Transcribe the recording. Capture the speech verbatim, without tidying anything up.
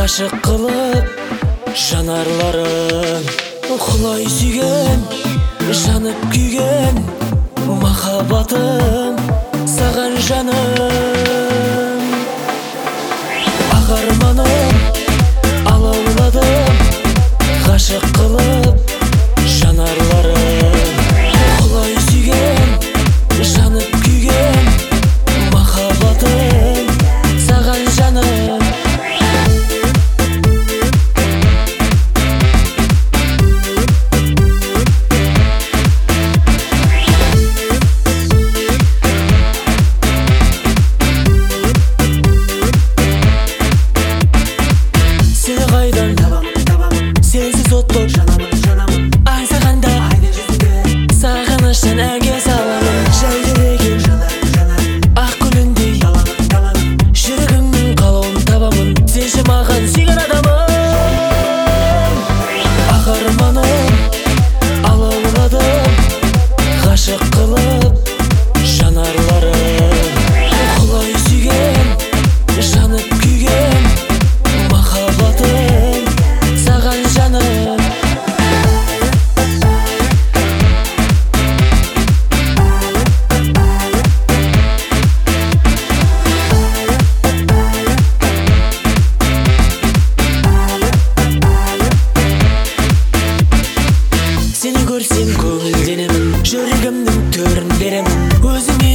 ғашық қылып жанарларың құлай сүйген, жанып күйген махаббатым саған жаным. Ақ арманым алауладым, ғашық қылып жанарларың құлай сүйген, жанып күйген махаббатым саған жаным. Сені қайдан табамын, сенсіз от боп жанамын, аңсағанда сағыныштан әнге саламын. Жәудіреген ақ гүліндей жүрегіңнің қалауын табамын, сенші маған сүйген адамым. Ақ арманым алауладым, ғашық қылып жанарларың құлай сүйген, жанып күйген махаббатым саған жаным. Сені көрсем көңілденемін, жүрегімнің төрін беремін өзіме.